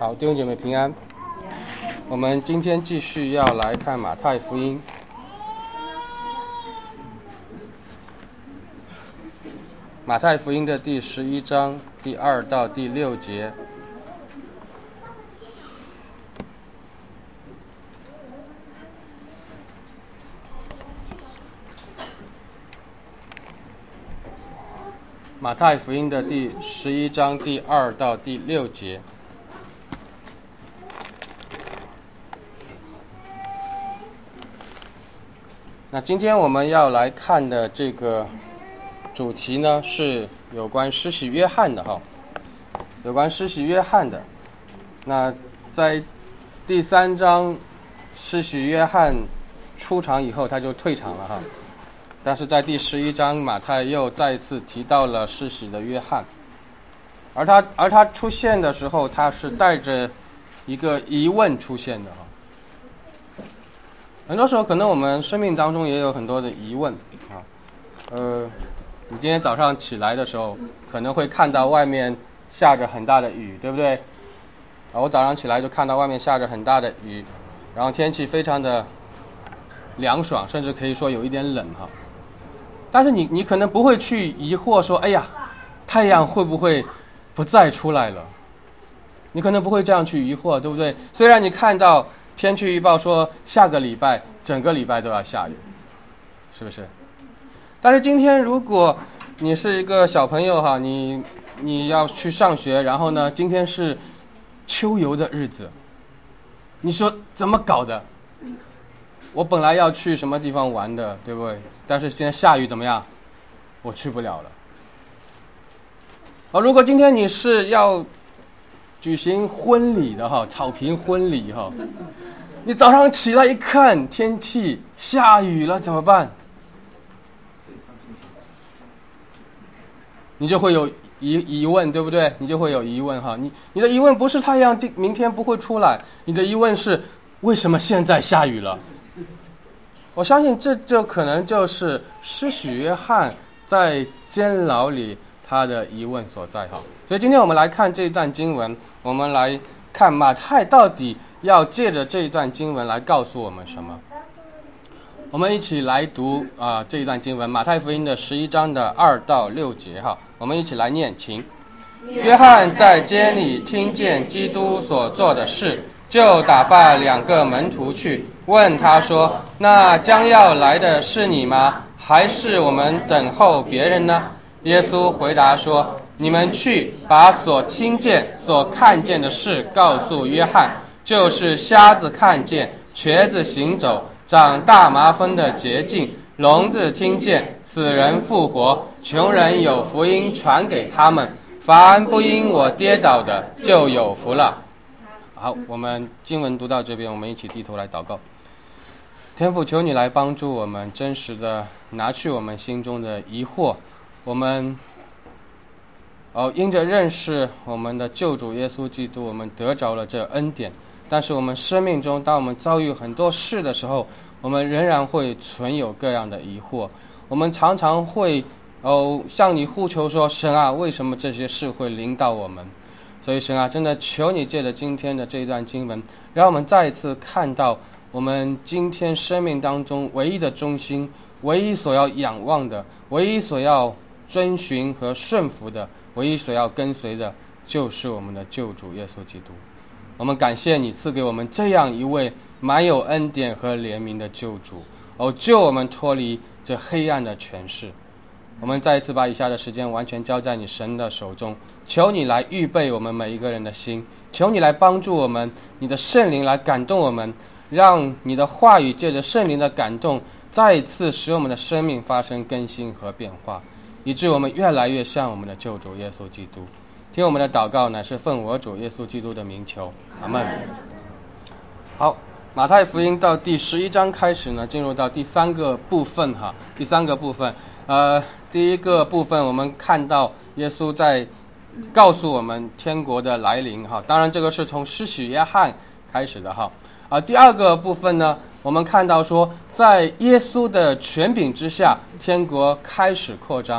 好，弟兄姐妹平安。我们今天继续要来看马太福音。马太福音的第11章第2到第6节。马太福音的第11章第2到第6节。那今天我们要来看的这个主题呢，是有关施洗约翰的哈，有关施洗约翰的。那在第3章，施洗约翰出场以后，他就退场了哈。但是在第11章，马太又再一次提到了施洗的约翰，而他出现的时候，他是带着一个疑问出现的哈。很多时候，可能我们生命当中也有很多的疑问啊。你今天早上起来的时候，可能会看到外面下着很大的雨，对不对？我早上起来就看到外面下着很大的雨，然后天气非常的凉爽，甚至可以说有一点冷哈。但是你可能不会去疑惑说，哎呀，太阳会不会不再出来了？你可能不会这样去疑惑，对不对？虽然你看到天气预报说下个礼拜整个礼拜都要下雨，是不是？但是今天如果你是一个小朋友哈，你要去上学，然后呢，今天是秋游的日子，你说怎么搞的？我本来要去什么地方玩的，对不对？但是现在下雨怎么样？我去不了了。如果今天你是要举行婚礼的哈，草坪婚礼哈，你早上起来一看天气下雨了怎么办？你就会有疑问，对不对？你就会有疑问哈。你的疑问不是太阳明天不会出来，你的疑问是为什么现在下雨了？我相信这就可能就是施洗约翰在监牢里他的疑问所在哈。所以今天我们来看这一段经文，我们来看马太到底要借着这一段经文来告诉我们什么。我们一起来读这一段经文，马太福音的11章的2到6节哈。我们一起来念，请。约翰在监里听见基督所做的事，就打发2个门徒去，问他说：那将要来的是你吗？还是我们等候别人呢？耶稣回答说：你们去，把所听见所看见的事告诉约翰，就是瞎子看见，瘸子行走，长大麻风的洁净，聋子听见，死人复活，穷人有福音传给他们，凡不因我跌倒的就有福了。好，我们经文读到这边，我们一起低头来祷告。天父，求你来帮助我们真实的拿去我们心中的疑惑。我们因着认识我们的救主耶稣基督，我们得着了这恩典。但是我们生命中，当我们遭遇很多事的时候，我们仍然会存有各样的疑惑。我们常常会向你呼求说：神啊，为什么这些事会临到我们？所以神啊，真的求你借着今天的这一段经文，让我们再一次看到我们今天生命当中唯一的中心，唯一所要仰望的，唯一所要遵循和顺服的，唯一所要跟随的，就是我们的救主耶稣基督。我们感谢你赐给我们这样一位满有恩典和怜悯的救主，救我们脱离这黑暗的权势。我们再一次把以下的时间完全交在你神的手中，求你来预备我们每一个人的心，求你来帮助我们，你的圣灵来感动我们，让你的话语借着圣灵的感动，再一次使我们的生命发生更新和变化，以致我们越来越像我们的救主耶稣基督。听我们的祷告乃是奉我主耶稣基督的名求，阿们。好，马太福音到第11章开始呢，进入到第3个部分哈。第3个部分，第一个部分我们看到耶稣在告诉我们天国的来临哈。当然这个是从施洗约翰开始的哈。第二个部分呢，我们看到说，在耶稣的权柄之下，天国开始扩张。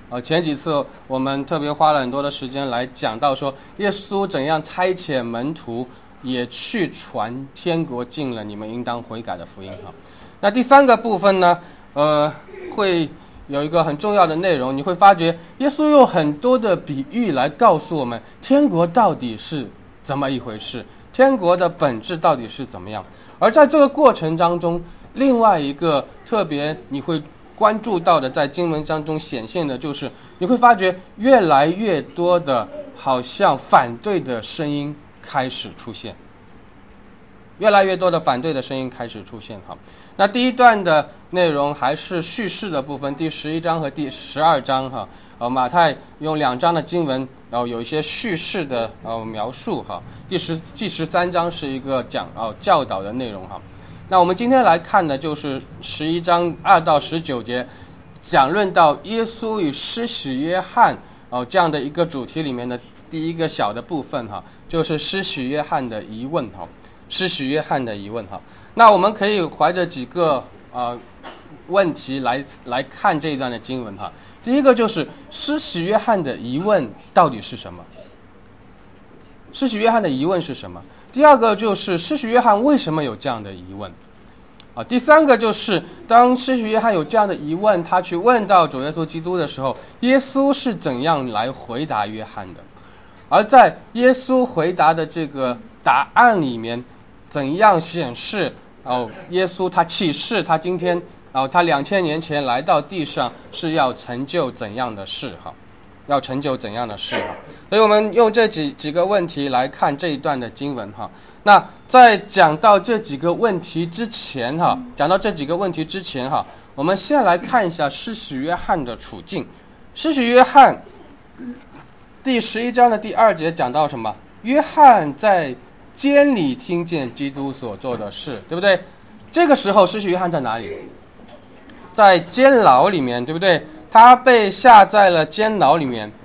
前几次我们特别花了很多的时间来讲到说，耶稣怎样差遣门徒也去传天国近了，你们应当悔改的福音哈。那第三个部分呢，会有一个很重要的内容，你会发觉耶稣用很多的比喻来告诉我们天国到底是怎么一回事，天国的本质到底是怎么样。而在这个过程当中，另外一个特别你会关注到的，在经文当中显现的就是你会发觉越来越多的好像反对的声音开始出现，越来越多的反对的声音开始出现。好，那第一段的内容还是叙事的部分，第11章和第12章哈。马太用2章的经文，然后有一些叙事的描述哈。第13章是一个教导的内容哈。那我们今天来看的就是11章2到19节，讲论到耶稣与施洗约翰这样的一个主题里面的第一个小的部分哈，就是施洗约翰的疑问哈。施洗约翰的疑问哈。那我们可以怀着几个问题来看这一段的经文哈。第一个就是施洗约翰的疑问到底是什么？施洗约翰的疑问是什么？第二个就是施洗约翰为什么有这样的疑问？第三个就是当施洗约翰有这样的疑问，他去问到主耶稣基督的时候，耶稣是怎样来回答约翰的？而在耶稣回答的这个答案里面，怎样显示耶稣他启示他今天他2000年前来到地上是要成就怎样的事哈？要成就怎样的事哈？所以我们用这几个问题来看这一段的经文哈。那在讲到这几个问题之前哈，我们先来看一下施洗约翰的处境。施洗约翰第11章的第2节讲到什么？约翰在监里听见基督所做的事，对不对？这个时候施洗约翰在哪里？在监牢里面，对不对？他被下在了监牢里面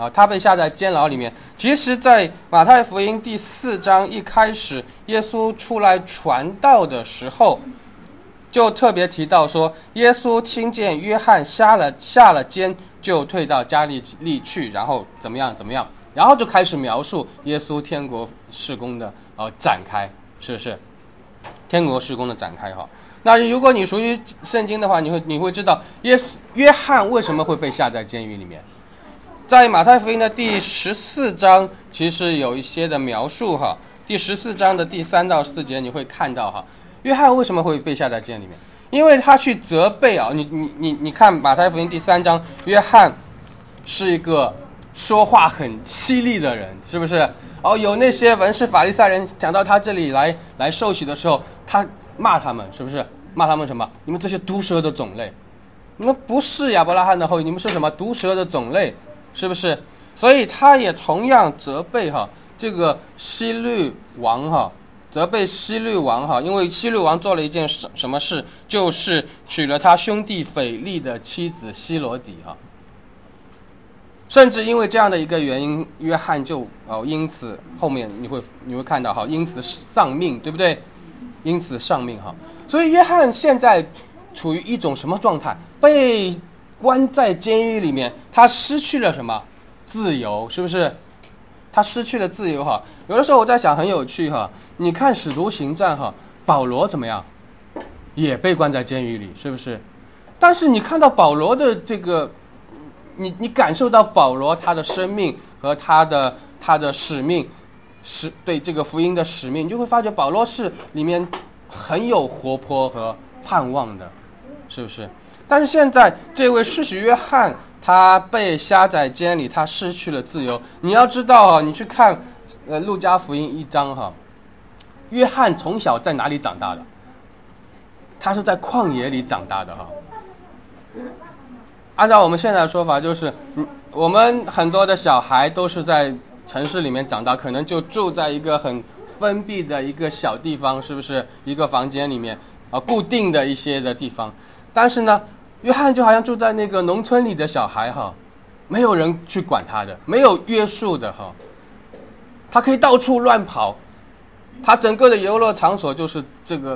其实在马太福音第4章一开始，耶稣出来传道的时候，就特别提到说，耶稣听见约翰下了监，就退到加利利去，然后怎么样，然后就开始描述耶稣天国事工的展开，是不是？天国事工的展开哈。那如果你熟悉圣经的话，你会知道约翰为什么会被下在监狱里面。在马太福音的第14章其实有一些的描述哈。第14章的第3到4节你会看到哈，约翰为什么会被下在监里面？因为他去责备你看马太福音第3章，约翰是一个说话很犀利的人，是不是？有那些文士法利赛人讲到他这里来受洗的时候，他骂他们，是不是？骂他们什么？你们这些毒蛇的种类，你们不是亚伯拉罕的后裔，你们是什么？毒蛇的种类，是不是？所以他也同样责备这个希律王因为希律王做了一件什么事，就是娶了他兄弟腓力的妻子希罗底甚至因为这样的一个原因，约翰就因此后面你会看到因此丧命，对不对？因此丧命所以约翰现在处于一种什么状态？被关在监狱里面，他失去了什么？自由，是不是？他失去了自由有的时候我在想很有趣你看使徒行传保罗怎么样？也被关在监狱里，是不是？但是你看到保罗的这个你感受到保罗他的生命和他的使命，是对这个福音的使命，你就会发觉保罗是里面很有活泼和盼望的，是不是？但是现在这位施洗约翰他被下在监里，他失去了自由。你要知道你去看路加福音1章约翰从小在哪里长大的？他是在旷野里长大的按照我们现在的说法，就是我们很多的小孩都是在城市里面长大，可能就住在一个很封闭的一个小地方，是不是？一个房间里面固定的一些的地方。但是呢，约翰就好像住在那个农村里的小孩没有人去管他的，没有约束的他可以到处乱跑，他整个的游乐场所就是这个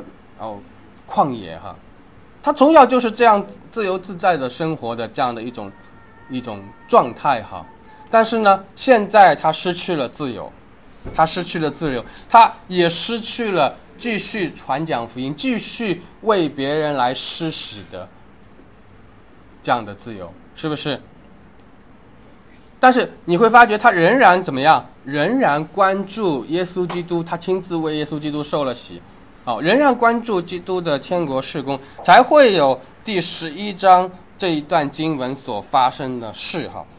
旷野他从小就是这样自由自在的生活的这样的一种一种状态哈。但是呢，现在他失去了自由，他也失去了继续传讲福音、继续为别人来施洗的这样的自由，是不是？但是你会发觉他仍然怎么样？仍然关注耶稣基督，他亲自为耶稣基督受了洗，仍然关注基督的天国事工，才会有第11章这一段经文所发生的事哈。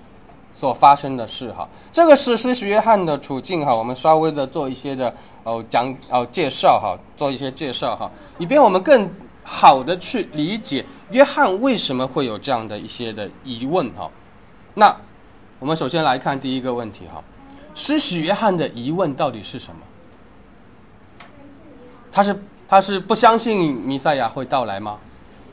这个是施洗约翰的处境哈，我们稍微的做一些的介绍哈，以便我们更好的去理解约翰为什么会有这样的一些的疑问哈。那我们首先来看第一个问题哈，施洗约翰的疑问到底是什么？他是不相信弥赛亚会到来吗？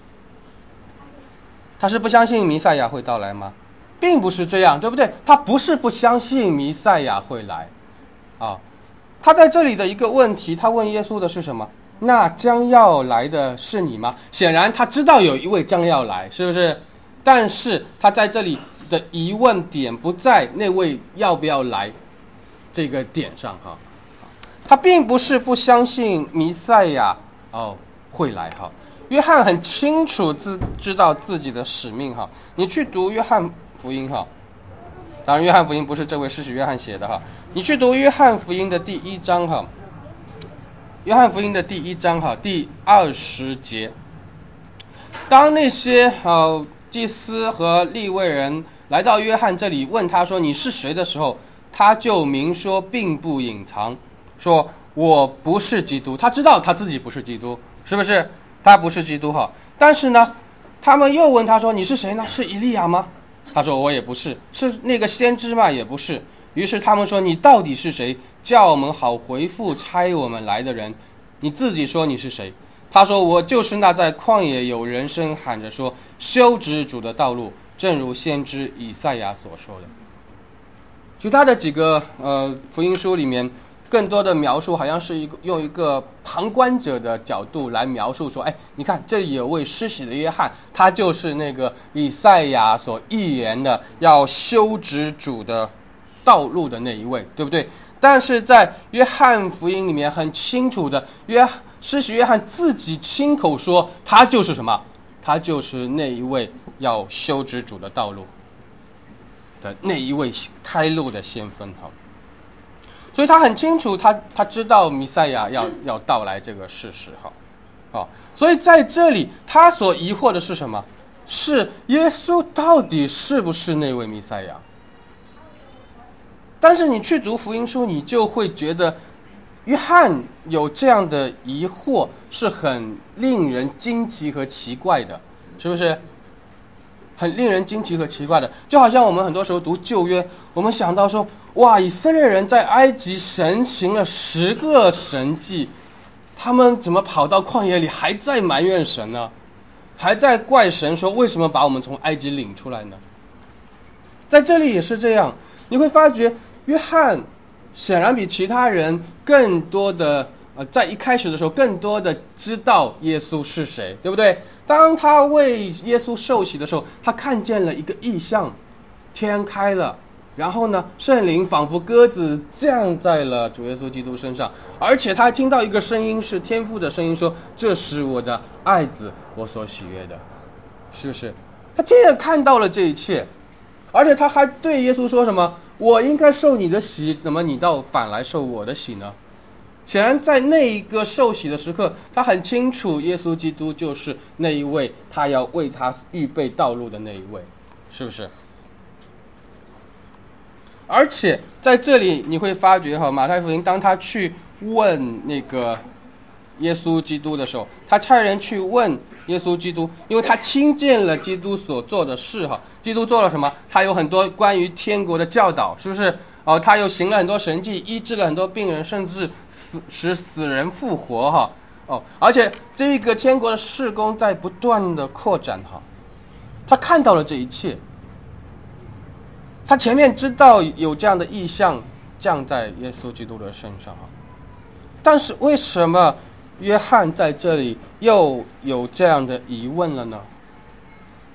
并不是这样，对不对？他不是不相信弥赛亚会来他在这里的一个问题，他问耶稣的是什么？那将要来的是你吗？显然他知道有一位将要来，是不是？但是他在这里的疑问点不在那位要不要来这个点上哈。他并不是不相信弥赛亚会来哈。约翰很清楚知道自己的使命哈。你去读约翰福音哈，当然约翰福音不是这位施洗约翰写的哈。你去读约翰福音的第1章哈，约翰福音的第1章哈，第20节，当那些祭司和利未人来到约翰这里问他说你是谁的时候，他就明说并不隐藏，说我不是基督。他知道他自己不是基督，是不是？他不是基督哈。但是呢，他们又问他说你是谁呢？是以利亚吗？他说我也不是。是那个先知吗？也不是。于是他们说你到底是谁？叫我们好回复差我们来的人。你自己说你是谁？他说我就是那在旷野有人声喊着说修直主的道路，正如先知以赛亚所说的。其他的几个福音书里面更多的描述好像是用一个旁观者的角度来描述说，你看这里有位施洗的约翰，他就是那个以赛亚所预言的要修直主的道路的那一位，对不对？但是在约翰福音里面很清楚的，施洗约翰自己亲口说他就是什么？他就是那一位要修直主的道路的那一位开路的先锋哈。所以他很清楚，他知道弥赛亚要到来这个事实哈。所以在这里他所疑惑的是什么？是耶稣到底是不是那位弥赛亚？但是你去读福音书，你就会觉得约翰有这样的疑惑是很令人惊奇和奇怪的，是不是？很令人惊奇和奇怪的，就好像我们很多时候读旧约，我们想到说，哇，以色列人在埃及神行了10个神迹，他们怎么跑到旷野里还在埋怨神呢？还在怪神说为什么把我们从埃及领出来呢？在这里也是这样，你会发觉约翰显然比其他人更多的在一开始的时候更多的知道耶稣是谁，对不对？当他为耶稣受洗的时候，他看见了一个异象，天开了，然后呢，圣灵仿佛鸽子降在了主耶稣基督身上，而且他听到一个声音，是天父的声音说，这是我的爱子，我所喜悦的，是不是？他亲眼看到了这一切，而且他还对耶稣说什么？我应该受你的洗，怎么你倒反来受我的洗呢？显然在那一个受洗的时刻，他很清楚耶稣基督就是那一位他要为他预备道路的那一位，是不是？而且在这里你会发觉马太福音当他去问那个耶稣基督的时候，他差人去问耶稣基督，因为他听见了基督所做的事基督做了什么？他有很多关于天国的教导，是不是？他又行了很多神迹，医治了很多病人，甚至使死人复活而且这个天国的事工在不断的扩展他看到了这一切，他前面知道有这样的异象降在耶稣基督的身上但是为什么约翰在这里又有这样的疑问了呢？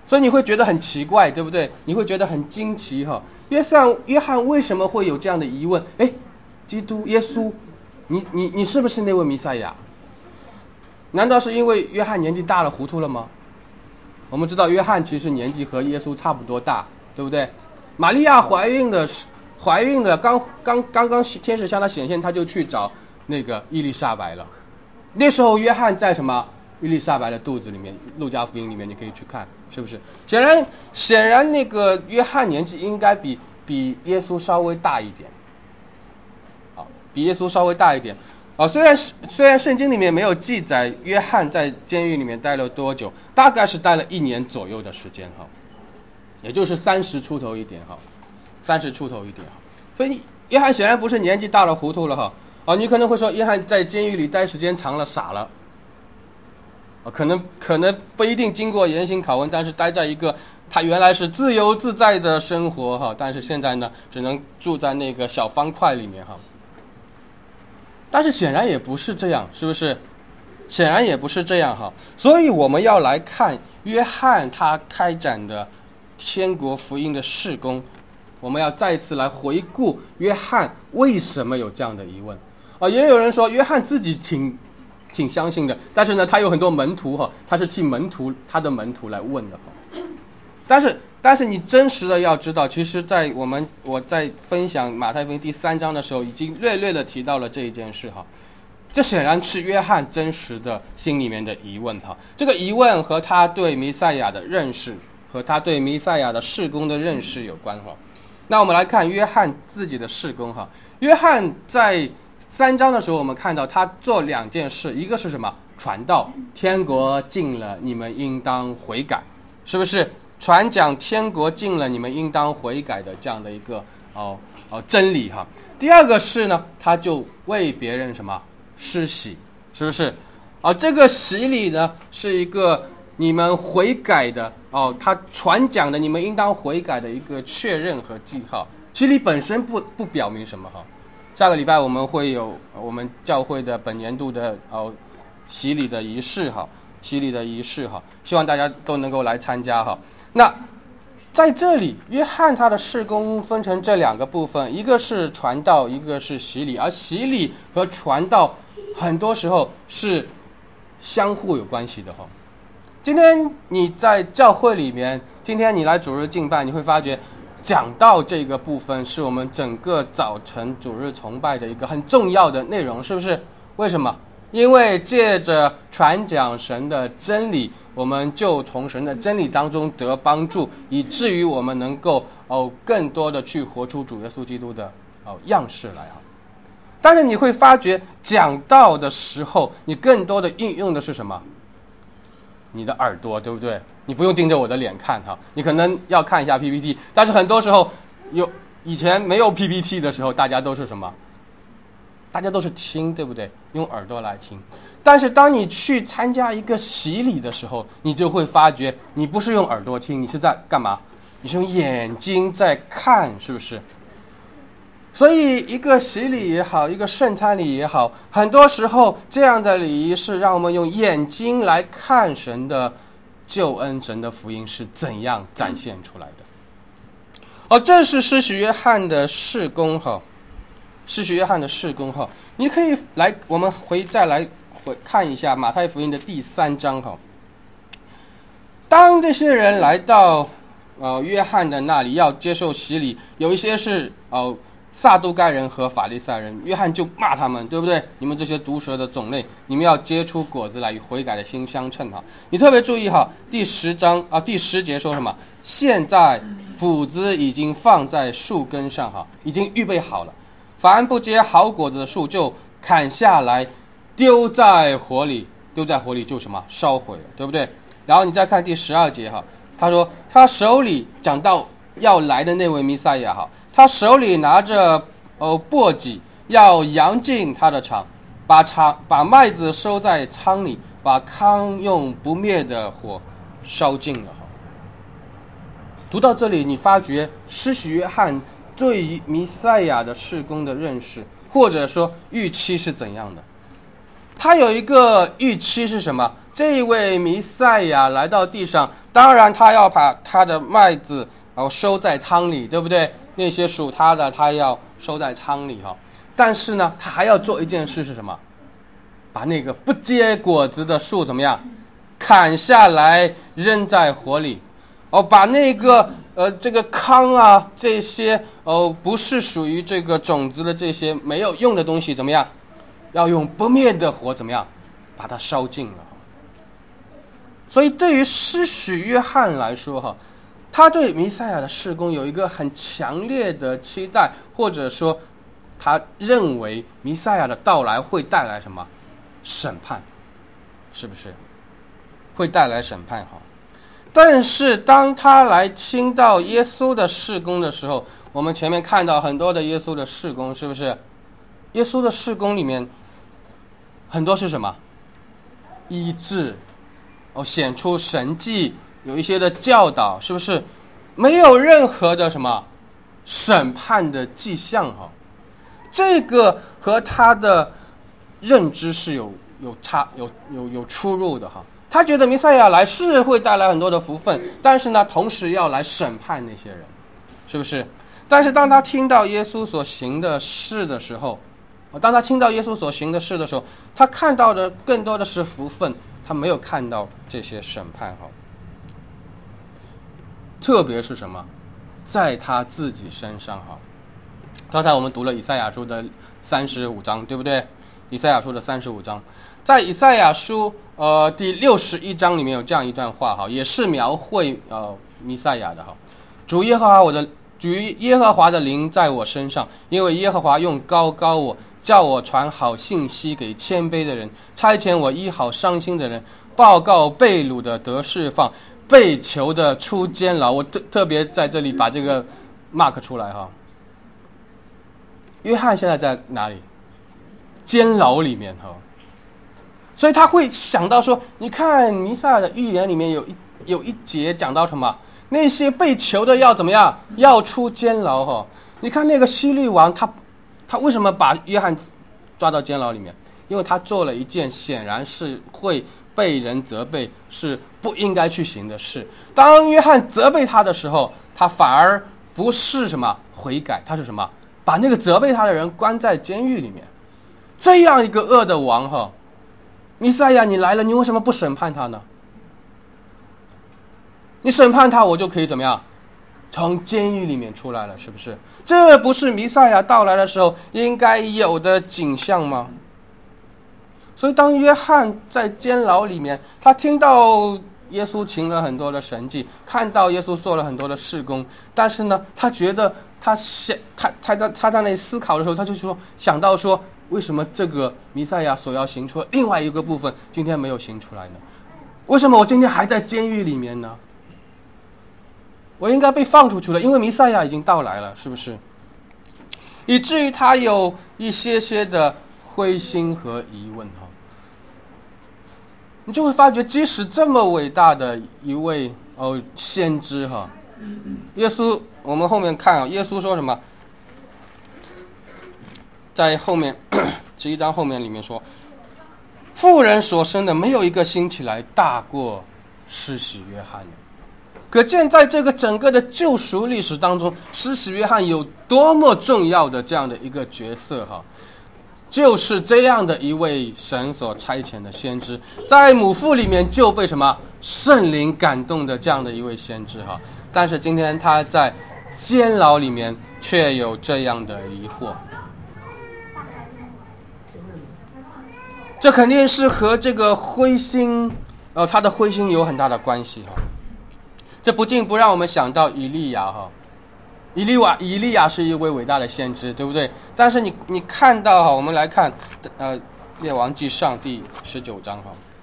所以你会觉得很奇怪，对不对？你会觉得很惊奇哈。约翰为什么会有这样的疑问？哎，基督耶稣，你是不是那位弥赛亚？难道是因为约翰年纪大了糊涂了吗？我们知道约翰其实年纪和耶稣差不多大，对不对？玛利亚怀孕的刚天使向她显现，她就去找那个伊丽莎白了。那时候约翰在什么？伊丽莎白的肚子里面，路加福音里面你可以去看，是不是？显然那个约翰年纪应该比耶稣稍微大一点，比耶稣稍微大一点。虽然圣经里面没有记载约翰在监狱里面待了多久，大概是待了1年左右的时间哈，也就是30出头一点哈，30出头一点哈。所以约翰显然不是年纪大了糊涂了哈。你可能会说约翰在监狱里待时间长了傻了。可能不一定经过严刑拷问，但是待在一个他原来是自由自在的生活哈，但是现在呢只能住在那个小方块里面哈。但是显然也不是这样，是不是？显然也不是这样哈。所以我们要来看约翰他开展的天国福音的事工，我们要再一次来回顾约翰为什么有这样的疑问也有人说约翰自己挺相信的，但是呢他有很多门徒哈，他是替他的门徒来问的哈。但是你真实的要知道，其实在我在分享马太福音第3章的时候，已经略略的提到了这一件事哈。这显然是约翰真实的心里面的疑问哈。这个疑问和他对弥赛亚的认识，和他对弥赛亚的事工的认识有关哈。那我们来看约翰自己的事工哈。约翰在3章的时候，我们看到他做2件事，一个是什么？传道，天国近了，你们应当悔改，是不是？传讲天国近了，你们应当悔改的这样的一个真理哈。第二个是呢，他就为别人什么施洗，是不是？这个洗礼呢是一个你们悔改的他传讲的你们应当悔改的一个确认和记号。洗礼本身不表明什么哈。下个礼拜我们会有我们教会的本年度的洗礼的仪式哈，希望大家都能够来参加哈。那在这里，约翰他的事工分成这2个部分，一个是传道，一个是洗礼，而洗礼和传道很多时候是相互有关系的哈。今天你在教会里面，今天你来主日敬拜，你会发觉讲道这个部分是我们整个早晨主日崇拜的一个很重要的内容，是不是？为什么？因为借着传讲神的真理，我们就从神的真理当中得帮助，以至于我们能够更多的去活出主耶稣基督的样式来但是你会发觉讲道的时候，你更多的运用的是什么？你的耳朵，对不对？你不用盯着我的脸看哈，你可能要看一下 PPT， 但是很多时候以前没有 PPT 的时候，大家都是什么？大家都是听，对不对？用耳朵来听。但是当你去参加一个洗礼的时候，你就会发觉你不是用耳朵听，你是在干嘛？你是用眼睛在看，是不是？所以一个洗礼也好，一个圣餐礼也好，很多时候这样的礼仪是让我们用眼睛来看神的救恩，神的福音是怎样展现出来的。这是施洗约翰的事工哈。施洗约翰的事工哈，你可以来，我们再来看一下马太福音的第3章哈。当这些人来到约翰的那里要接受洗礼，有一些是撒都该人和法利赛人，约翰就骂他们，对不对？你们这些毒蛇的种类，你们要结出果子来，与悔改的心相称哈。你特别注意哈，第10章第10节说什么？现在斧子已经放在树根上哈，已经预备好了。凡不结好果子的树就砍下来丢在火里就什么？烧毁了，对不对？然后你再看第12节哈，他说他手里讲到要来的那位弥赛亚哈，他手里拿着簸箕要扬进他的场，把麦子收在仓里，把糠用不灭的火烧尽了哈。读到这里，你发觉施洗约翰对于弥赛亚的事工的认识，或者说预期是怎样的？他有一个预期是什么？ 这位弥赛亚来到地上，当然他要把他的麦子收在仓里，对不对？那些属他的他要收在仓里但是呢，他还要做一件事是什么？把那个不结果子的树怎么样？砍下来扔在火里。把那个这个糠啊，这些不是属于这个种子的这些没有用的东西怎么样？要用不灭的火怎么样？把它烧尽了。所以对于施洗约翰来说他对弥赛亚的事工有一个很强烈的期待，或者说他认为弥赛亚的到来会带来什么？审判，是不是？会带来审判但是当他来听到耶稣的事工的时候，我们前面看到很多的耶稣的事工，是不是？耶稣的事工里面很多是什么？医治，显出神迹，有一些的教导，是不是？没有任何的什么审判的迹象这个和他的认知是有出入的他觉得弥赛亚来是会带来很多的福分，但是呢，同时要来审判那些人，是不是？但是当他听到耶稣所行的事的时候，他看到的更多的是福分，他没有看到这些审判特别是什么？在他自己身上刚才我们读了以赛亚书的35章，对不对？以赛亚书的35章，在以赛亚书第61章里面有这样一段话也是描绘弥赛亚的主耶和华的灵在我身上，因为耶和华用膏膏我，叫我传好信息给谦卑的人，差遣我医好伤心的人，报告被掳的得释放，被囚的出监牢。我特别在这里把这个 mark 出来约翰现在在哪里？监牢里面所以他会想到说，你看弥赛亚的预言里面有一节讲到什么？那些被囚的要怎么样？要出监牢你看那个希律王，他为什么把约翰抓到监牢里面？因为他做了一件显然是会被人责备，是不应该去行的事。当约翰责备他的时候，他反而不是什么悔改，他是什么？把那个责备他的人关在监狱里面。这样一个恶的王弥赛亚你来了，你为什么不审判他呢？你审判他，我就可以怎么样？从监狱里面出来了，是不是？这不是弥赛亚到来的时候应该有的景象吗？所以当约翰在监牢里面，他听到耶稣行了很多的神迹，看到耶稣做了很多的事工，但是呢，他觉得他在那里思考的时候，他就想到说，为什么这个弥赛亚所要行出另外一个部分今天没有行出来呢？为什么我今天还在监狱里面呢？我应该被放出去了，因为弥赛亚已经到来了，是不是？以至于他有一些的灰心和疑问你就会发觉，即使这么伟大的一位先知耶稣，我们后面看耶稣说什么？在后面11章后面里面说，妇人所生的没有一个兴起来大过施洗约翰。可见在这个整个的救赎历史当中，施洗约翰有多么重要的这样的一个角色就是这样的一位神所差遣的先知，在母腹里面就被什么圣灵感动的这样的一位先知但是今天他在监牢里面却有这样的疑惑，这肯定是和这个灰心他的灰心有很大的关系这不禁不让我们想到以利亚以利亚是一位伟大的先知，对不对？但是你看到我们来看列王纪上第19章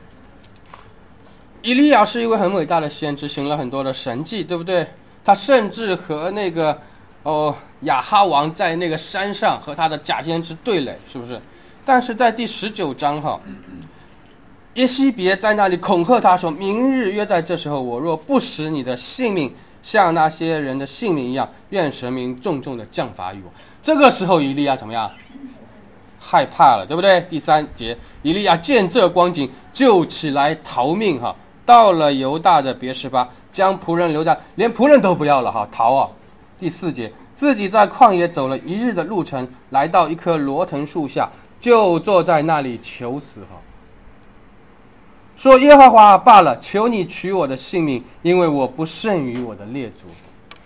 以利亚是一位很伟大的先知，行了很多的神迹，对不对？他甚至和那个亚哈王在那个山上和他的假先知对垒，是不是？但是在第19章耶西别在那里恐吓他说，明日约在这时候，我若不使你的性命像那些人的性命一样，愿神明重重的降罚于我。这个时候以利亚怎么样？ 害怕了，对不对？第3节，以利亚见这光景，就起来逃命哈，到了犹大的别是巴，将仆人留在，连仆人都不要了哈，逃啊！第4节，自己在旷野走了1日的路程，来到一棵罗藤树下，就坐在那里求死哈，说耶和华罢了，求你取我的性命，因为我不胜于我的列祖。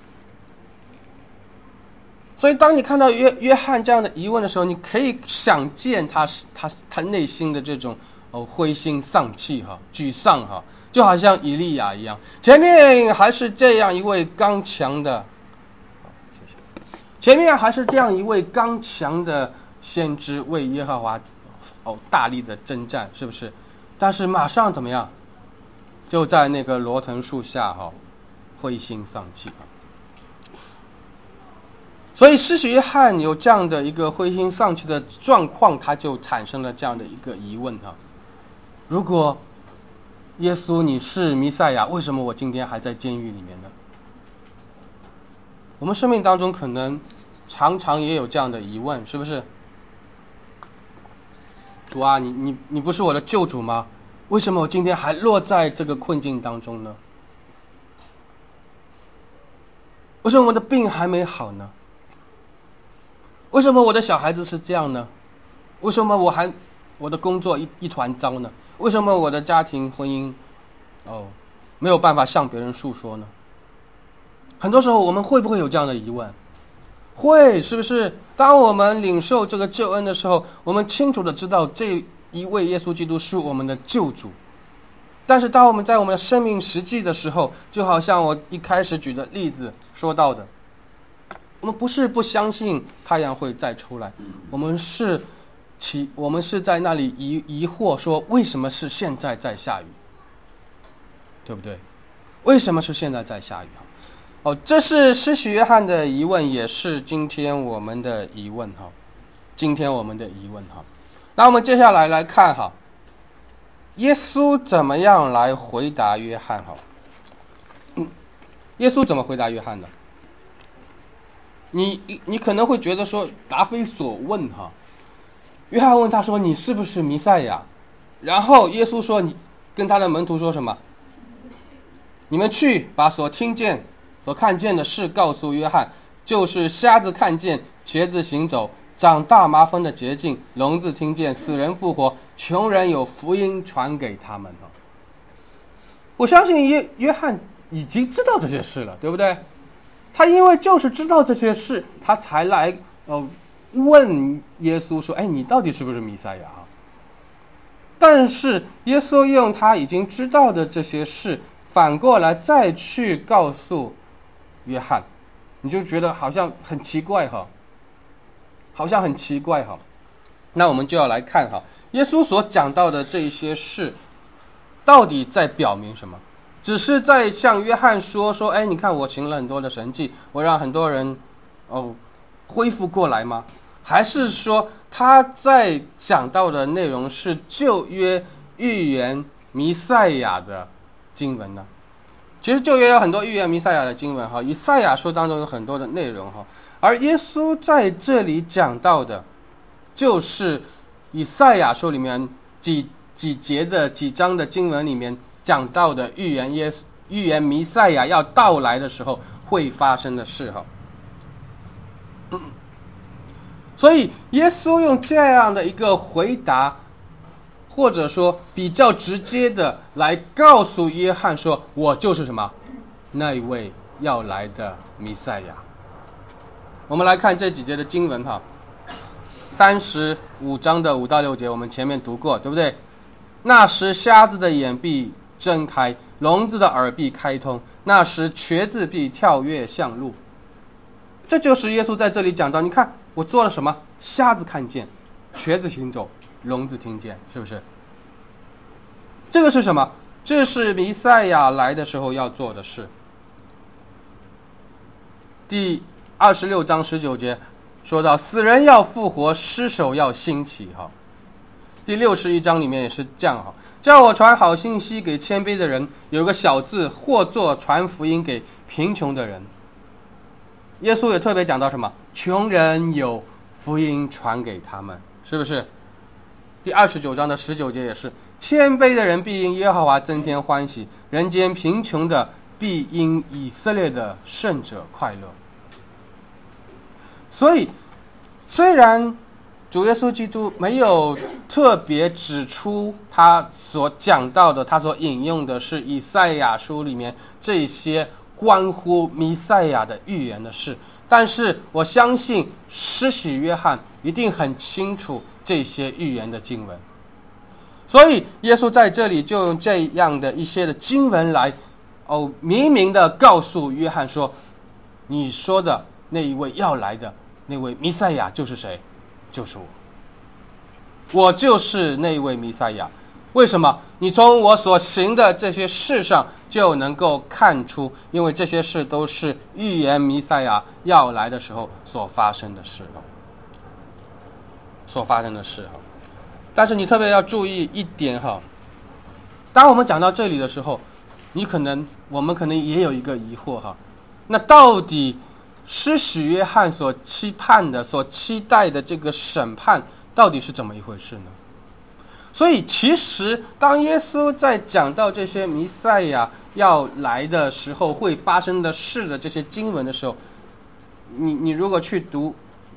所以当你看到约翰这样的疑问的时候，你可以想见他内心的这种灰心丧气哈，沮丧哈，就好像以利亚一样。前面还是这样一位刚强的，前面还是这样一位刚强的先知为耶和华大力的征战，是不是？但是马上怎么样？就在那个罗藤树下哈，灰心丧气啊。所以施洗约翰有这样的一个灰心丧气的状况，他就产生了这样的一个疑问哈：如果耶稣你是弥赛亚，为什么我今天还在监狱里面呢？我们生命当中可能常常也有这样的疑问，是不是？主啊，你不是我的救主吗？为什么我今天还落在这个困境当中呢？为什么我的病还没好呢？为什么我的小孩子是这样呢？为什么我的工作一团糟呢？为什么我的家庭婚姻没有办法向别人诉说呢？很多时候我们会不会有这样的疑问？会，是不是？当我们领受这个救恩的时候，我们清楚的知道这一位耶稣基督是我们的救主。但是当我们在我们的生命实际的时候，就好像我一开始举的例子说到的，我们不是不相信太阳会再出来，我们是在那里疑惑说，为什么是现在在下雨？对不对？为什么是现在在下雨？这是施洗约翰的疑问，也是今天我们的疑问哈。那我们接下来来看哈，耶稣怎么样来回答约翰哈？耶稣怎么回答约翰的？你可能会觉得说答非所问哈。约翰问他说：“你是不是弥赛亚？”然后耶稣说：“你跟他的门徒说什么？你们去把所听见、所看见的事告诉约翰，就是瞎子看见，瘸子行走，长大麻风的洁净，聋子听见，死人复活，穷人有福音传给他们。”我相信约翰已经知道这些事了，对不对？他因为就是知道这些事，他才来问耶稣说：“哎，你到底是不是弥赛亚？”但是耶稣用他已经知道的这些事，反过来再去告诉约翰，你就觉得好像很奇怪哈，那我们就要来看哈，耶稣所讲到的这些事，到底在表明什么？只是在向约翰说，哎，你看我行了很多的神迹，我让很多人恢复过来吗？还是说他在讲到的内容是旧约预言弥赛亚的经文呢？其实旧约有很多预言弥赛亚的经文哈，以赛亚书当中有很多的内容哈，而耶稣在这里讲到的，就是以赛亚书里面几节的几章的经文里面讲到的预言弥赛亚要到来的时候会发生的事哈。所以耶稣用这样的一个回答，或者说比较直接的来告诉约翰说，我就是什么？那一位要来的弥赛亚。我们来看这几节的经文哈，35章的5到6节我们前面读过，对不对？那时瞎子的眼必睁开，聋子的耳必开通，那时瘸子必跳跃向路。这就是耶稣在这里讲到，你看我做了什么？瞎子看见，瘸子行走，聋子听见，是不是？这个是什么？这是弥赛亚来的时候要做的事。第26章19节说到，死人要复活，尸首要兴起哈。第61章里面也是这样哈，叫我传好信息给谦卑的人，有个小字，或作传福音给贫穷的人。耶稣也特别讲到什么？穷人有福音传给他们， 是不是？第29章的19节也是，谦卑的人必因耶和华增添欢喜，人间贫穷的必因以色列的圣者快乐。所以，虽然主耶稣基督没有特别指出他所讲到的，他所引用的是以赛亚书里面这些关乎弥赛亚的预言的事，但是我相信施洗约翰一定很清楚这些预言的经文，所以耶稣在这里就用这样的一些的经文来明明的告诉约翰说，你说的那一位要来的那位弥赛亚就是谁？就是我就是那位弥赛亚。为什么？你从我所行的这些事上就能够看出，因为这些事都是预言弥赛亚要来的时候所发生的事。但是你特别要注意一点哈，当我们讲到这里的时候，我们可能也有一个疑惑哈，那到底施洗约翰所期盼的、所期待的这个审判到底是怎么一回事呢？所以其实当耶稣在讲到这些弥赛亚要来的时候会发生的事的这些经文的时候，你如果去读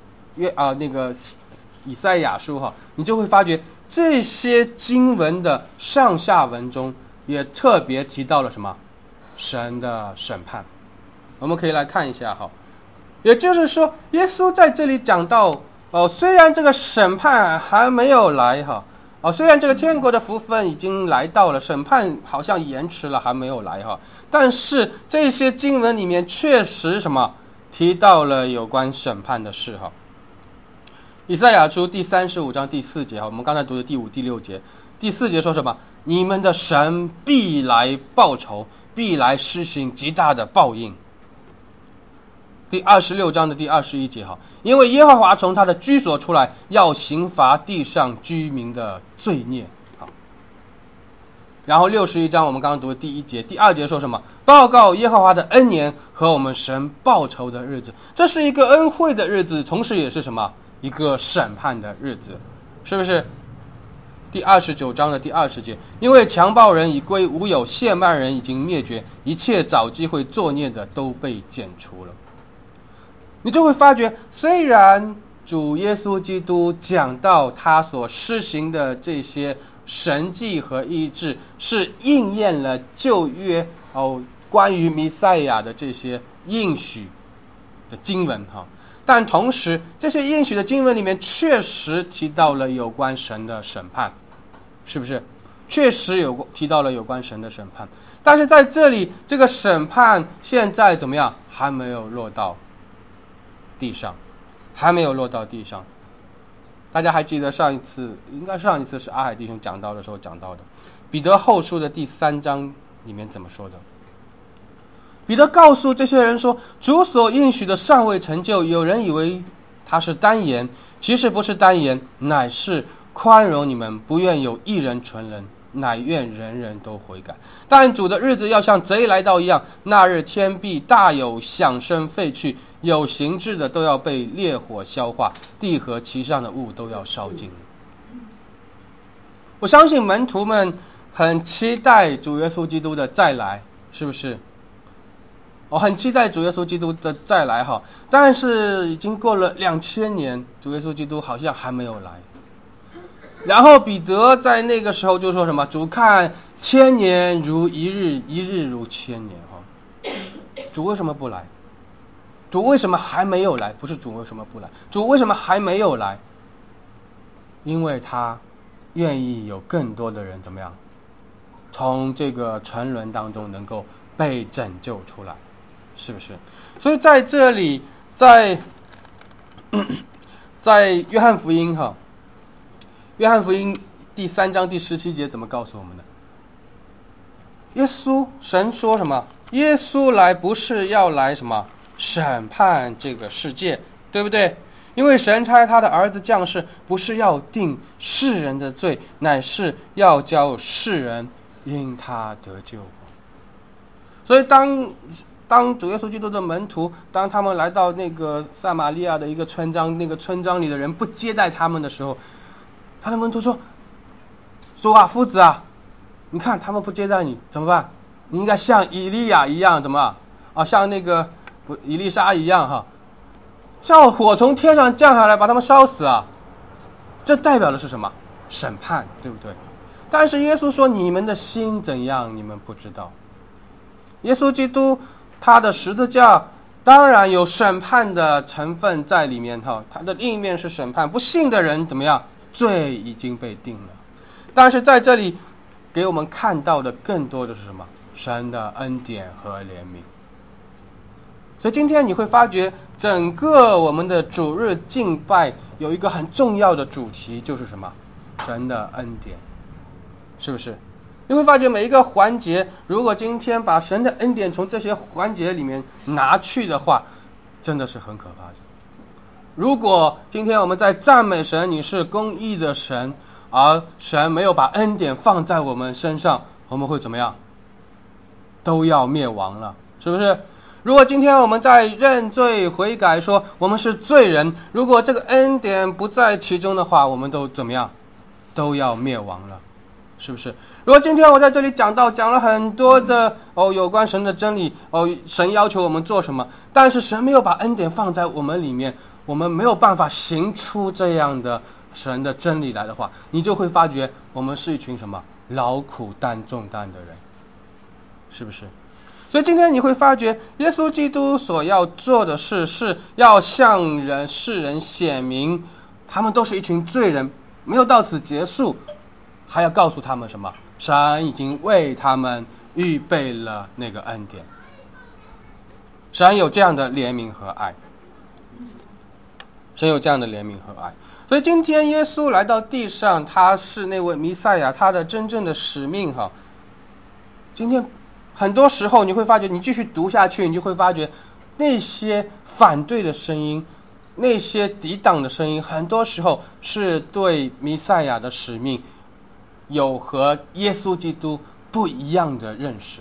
以赛亚书哈，你就会发觉这些经文的上下文中也特别提到了什么？神的审判。我们可以来看一下哈，也就是说，耶稣在这里讲到虽然这个审判还没有来哈，虽然这个天国的福分已经来到了，审判好像延迟了，还没有来哈，但是这些经文里面确实什么提到了有关审判的事哈。以赛亚书第35章第4节哈，我们刚才读的第5、第6节，第4节说什么？你们的神必来报仇，必来施行极大的报应。第26章的第21节哈，因为耶和华从他的居所出来，要刑罚地上居民的罪孽。好，然后61章我们刚刚读的第1节、第2节说什么？报告耶和华的恩年和我们神报仇的日子。这是一个恩惠的日子，同时也是什么？一个审判的日子，是不是？第29章的第20节，因为强暴人已归无有，亵慢人已经灭绝，一切找机会作孽的都被剪除了。你就会发觉，虽然主耶稣基督讲到他所施行的这些神迹和医治是应验了旧约关于弥赛亚的这些应许的经文哈，但同时这些应许的经文里面确实提到了有关神的审判，是不是？确实提到了有关神的审判，但是在这里这个审判现在怎么样？还没有落到地上，还没有落到地上。大家还记得上一次是阿海弟兄讲到的时候讲到的，彼得后书的第3章里面怎么说的？彼得告诉这些人说，主所应许的尚未成就，有人以为他是单言，其实不是单言，乃是宽容你们，不愿有一人存人，乃愿人人都悔改。但主的日子要像贼来到一样，那日天必大有响声废去，有形质的都要被烈火消化，地和其上的物都要烧尽。我相信门徒们很期待主耶稣基督的再来，是不是？我很期待主耶稣基督的再来哈，但是已经过了2000年，主耶稣基督好像还没有来。然后彼得在那个时候就说什么？主看千年如一日，一日如千年哈。主为什么不来？主为什么还没有来？不是主为什么不来，主为什么还没有来？因为他愿意有更多的人怎么样，从这个沉沦当中能够被拯救出来，是不是？所以在这里，在约翰福音哈，约翰福音第3章第17节怎么告诉我们的？神说什么？耶稣来不是要来什么审判这个世界，对不对？因为神差他的儿子降世，不是要定世人的罪，乃是要叫世人因他得救。所以当主耶稣基督的门徒，当他们来到那个撒玛利亚的一个村庄，那个村庄里的人不接待他们的时候， 他的门徒说：“主啊，夫子啊，你看他们不接待你，怎么办？你应该像以利亚一样，怎么啊？像那个以利沙一样哈，叫火从天上降下来，把他们烧死啊！这代表的是什么？审判，对不对？但是耶稣说：你们的心怎样，你们不知道。耶稣基督他的十字架当然有审判的成分在里面哈，他的另一面是审判，不信的人怎么样？罪已经被定了。但是在这里给我们看到的更多的是什么？神的恩典和怜悯。所以今天你会发觉，整个我们的主日敬拜有一个很重要的主题，就是什么？神的恩典，是不是？你会发觉每一个环节，如果今天把神的恩典从这些环节里面拿去的话，真的是很可怕的。如果今天我们在赞美神，你是公义的神，而神没有把恩典放在我们身上，我们会怎么样？都要灭亡了，是不是？如果今天我们在认罪悔改，说我们是罪人，如果这个恩典不在其中的话，我们都怎么样？都要灭亡了，是不是？如果今天我在这里讲了很多的有关神的真理，神要求我们做什么，但是神没有把恩典放在我们里面，我们没有办法行出这样的神的真理来的话，你就会发觉我们是一群什么？劳苦担重担的人，是不是？所以今天你会发觉，耶稣基督所要做的事，是要向世人显明，他们都是一群罪人，没有到此结束，还要告诉他们什么？神已经为他们预备了那个恩典。神有这样的怜悯和爱，神有这样的怜悯和爱。所以今天耶稣来到地上，他是那位弥赛亚，他的真正的使命哈。今天很多时候你会发觉，你继续读下去，你就会发觉那些反对的声音，那些抵挡的声音，很多时候是对弥赛亚的使命有和耶稣基督不一样的认识。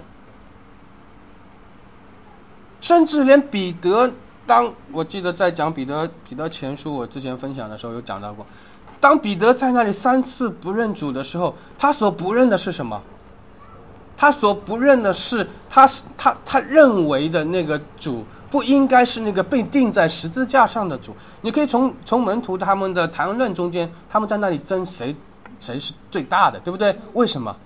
甚至连彼得，当我记得在讲彼得前书，我之前分享的时候有讲到过，当彼得在那里3次不认主的时候，他所不认的是什么？他所不认的是他认为的那个主不应该是那个被钉在十字架上的主。你可以从门徒他们的谈论中间，他们在那里争谁是最大的，对不对？为什么？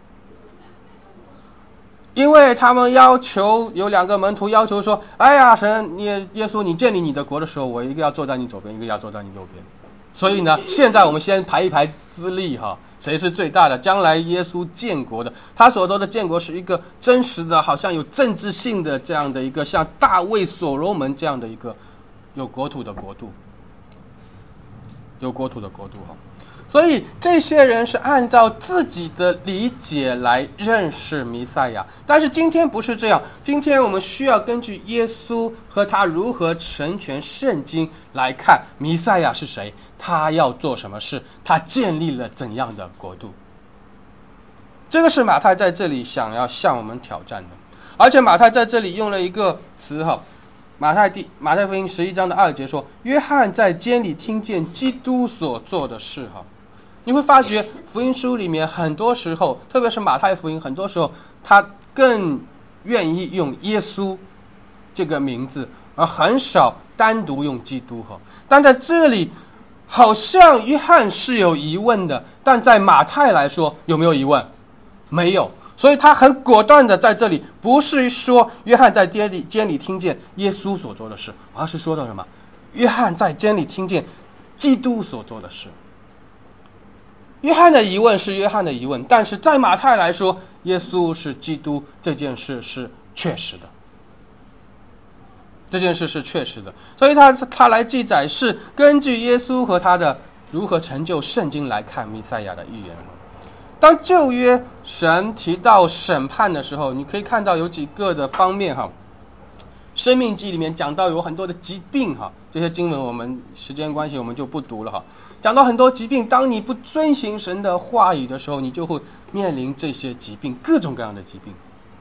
因为他们要求，有2个门徒要求说：哎呀，神，耶稣，你建立你的国的时候，我一个要坐在你左边，一个要坐在你右边。所以呢，现在我们先排一排资历哈，谁是最大的？将来耶稣建国的，他所说的建国是一个真实的，好像有政治性的这样的一个，像大卫所罗门这样的一个有国土的国度，有国土的国度哈。所以这些人是按照自己的理解来认识弥赛亚，但是今天不是这样。今天我们需要根据耶稣和他如何成全圣经来看弥赛亚是谁，他要做什么事，他建立了怎样的国度。这个是马太在这里想要向我们挑战的。而且马太在这里用了一个词哈，马太福音11章的2节说，约翰在监里听见基督所做的事哈。你会发觉福音书里面很多时候，特别是马太福音，很多时候他更愿意用耶稣这个名字，而很少单独用基督哈。但在这里好像约翰是有疑问的，但在马太来说有没有疑问？没有。所以他很果断的在这里，不是说约翰在监里听见耶稣所做的事，而是说到什么？约翰在监里听见基督所做的事。约翰的疑问是约翰的疑问，但是在马太来说，耶稣是基督这件事是确实的，这件事是确实的。所以他来记载是根据耶稣和他的如何成就圣经来看弥赛亚的预言。当旧约神提到审判的时候，你可以看到有几个的方面哈。生命记里面讲到有很多的疾病哈，这些经文我们时间关系我们就不读了哈。讲到很多疾病，当你不遵行神的话语的时候，你就会面临这些疾病，各种各样的疾病。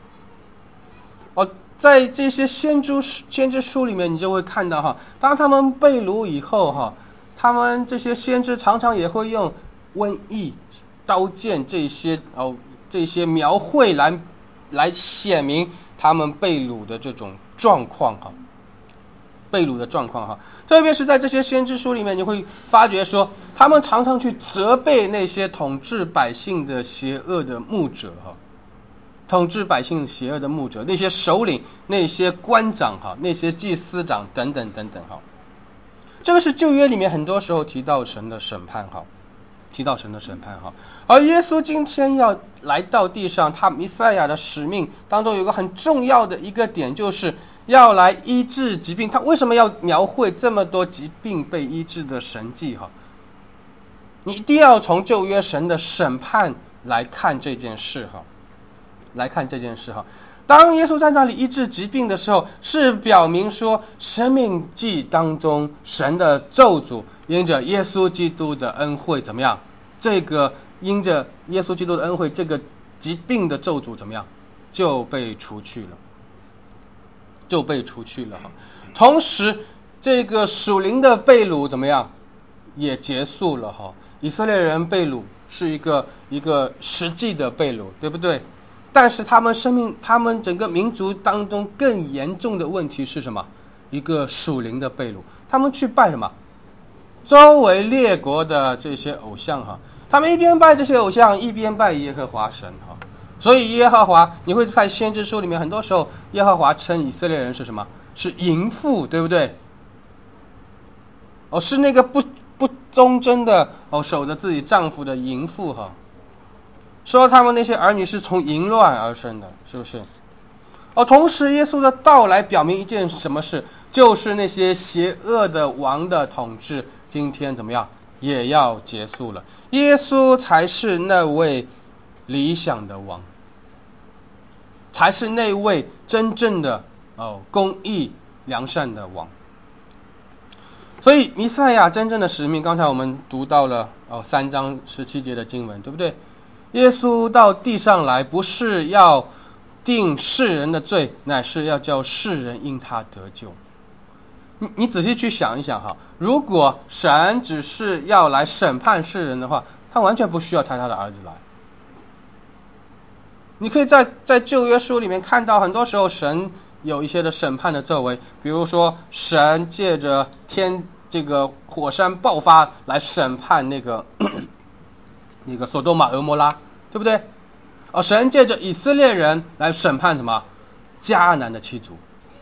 在这些先知书里面，你就会看到哈，当他们被掳以后哈，他们这些先知常常也会用瘟疫、刀剑这些描绘来显明他们被掳的这种状况哈，被掳的状况哈。特别是在这些先知书里面，你会发觉说，他们常常去责备那些统治百姓的邪恶的牧者哈，统治百姓邪恶的牧者，那些首领、那些官长哈、那些祭司长等等等等哈。这个是旧约里面很多时候提到神的审判哈，提到神的审判哈。而耶稣今天要来到地上，他弥赛亚的使命当中有一个很重要的一个点，就是要来医治疾病。他为什么要描绘这么多疾病被医治的神迹哈？你一定要从旧约神的审判来看这件事哈，来看这件事哈。当耶稣在那里医治疾病的时候，是表明说生命记当中神的咒诅因着耶稣基督的恩惠怎么样，这个因着耶稣基督的恩惠，这个疾病的咒诅怎么样就被除去了哈。同时这个属灵的被掳怎么样也结束了哈。以色列人被掳是一个实际的被掳，对不对？但是他们整个民族当中更严重的问题是什么？一个属灵的被掳。他们去拜什么？周围列国的这些偶像哈。他们一边拜这些偶像，一边拜耶和华神哈。所以耶和华，你会在先知书里面，很多时候耶和华称以色列人是什么？是淫妇，对不对？是那个不忠贞的守着自己丈夫的淫妇哈。说他们那些儿女是从淫乱而生的，是不是？同时耶稣的到来表明一件什么事？就是那些邪恶的王的统治今天怎么样也要结束了。耶稣才是那位理想的王，才是那位真正的公义良善的王。所以弥赛亚真正的使命，刚才我们读到了3章17节的经文，对不对？耶稣到地上来，不是要定世人的罪，乃是要叫世人因他得救。你仔细去想一想哈，如果神只是要来审判世人的话，他完全不需要差他的儿子来。你可以在旧约书里面看到，很多时候神有一些的审判的作为，比如说神借着这个火山爆发来审判那个索多玛俄摩拉，对不对？神借着以色列人来审判什么？迦南的七族。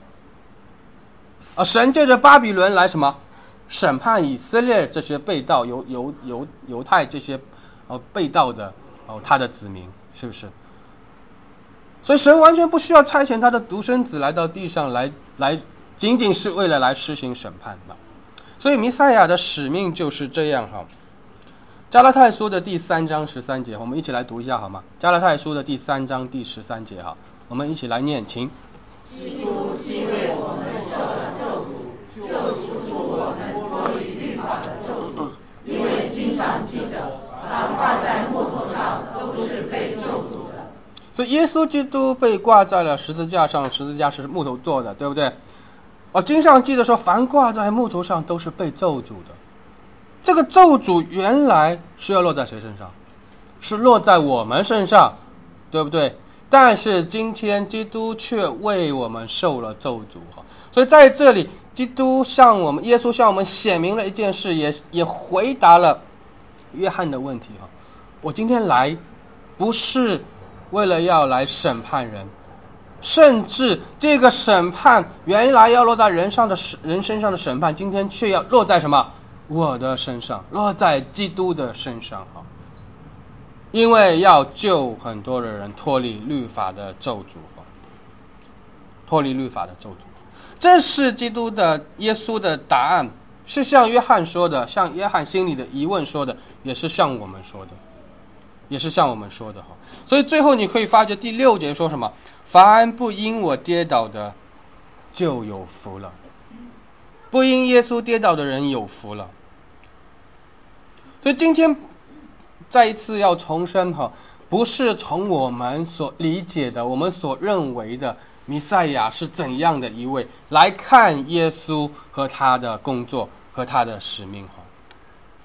神借着巴比伦来什么？审判以色列这些被盗犹太这些被盗的他的子民，是不是？所以神完全不需要差遣他的独生子来到地上来仅仅是为了来施行审判的。所以弥赛亚的使命就是这样哈。加拉太书的第3章13节，我们一起来读一下好吗？加拉太书的第3章第13节哈，我们一起来念，请。 基督既为我们受了咒诅，就赎出我们脱离律法的咒诅，因为经上记着，凡挂在木头上都是被咒诅的。 所以耶稣基督被挂在了十字架上，十字架是木头做的，对不对？经上记着说，凡挂在木头上都是被咒诅的。这个咒诅原来是要落在谁身上？是落在我们身上，对不对？但是今天基督却为我们受了咒诅。所以在这里耶稣向我们显明了一件事，也回答了约翰的问题。我今天来不是为了要来审判人，甚至这个审判原来要落在人身上的审判，今天却要落在什么？我的身上，落在基督的身上。因为要救很多的人脱离律法的咒诅，脱离律法的咒诅。这是耶稣的答案，是向约翰说的，向约翰心里的疑问说的，也是向我们说的，所以最后你可以发觉第6节说什么？凡不因我跌倒的就有福了。不因耶稣跌倒的人有福了。所以今天再一次要重申不是从我们所理解的，我们所认为的弥赛亚是怎样的一位来看耶稣和他的工作和他的使命。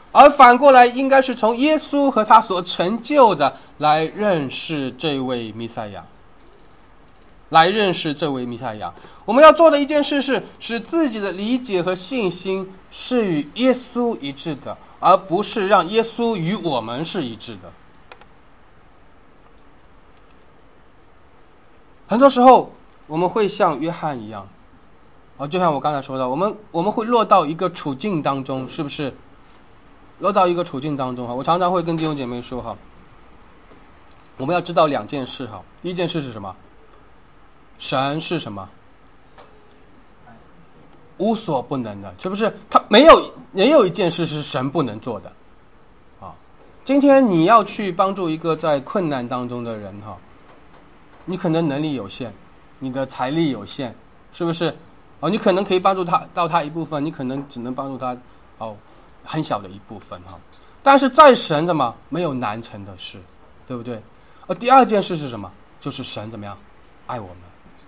而反过来应该是从耶稣和他所成就的来认识这位弥赛亚，来认识这位弥赛亚。我们要做的一件事是使自己的理解和信心是与耶稣一致的，而不是让耶稣与我们是一致的。很多时候我们会像约翰一样，就像我刚才说的，我们会落到一个处境当中，是不是？落到一个处境当中，我常常会跟弟兄姐妹说，我们要知道两件事。第一件事是什么？神是什么？无所不能的，是不是？他没有一件事是神不能做的。今天你要去帮助一个在困难当中的人，你可能能力有限，你的财力有限，是不是？你可能可以帮助他一部分，你可能只能帮助他很小的一部分。但是在神的嘛，没有难成的事，对不对？第二件事是什么？就是神怎么样爱我们。